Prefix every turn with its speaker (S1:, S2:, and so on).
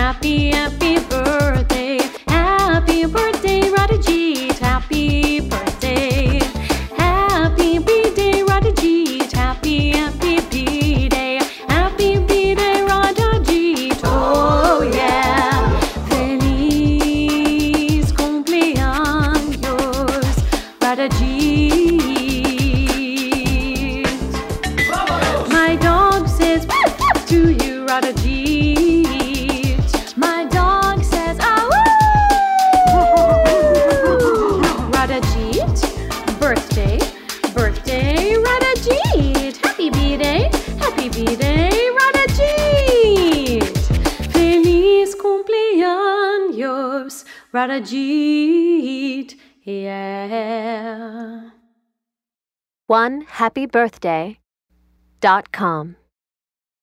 S1: Happy, happy birthday. Happy birthday, Radhajeet. Happy birthday. Happy B-Day, Radhajeet. Happy, happy B-Day. Happy B-Day, Radhajeet. Oh yeah. Feliz cumpleaños, Radhajeet. My dog says to you, Radhajeet. My dog says, ah, woo! Radhajeet, birthday, birthday, Radhajeet. Happy B-Day, Radhajeet. Feliz cumpleaños, Radhajeet, yeah.
S2: OneHappyBirthday.com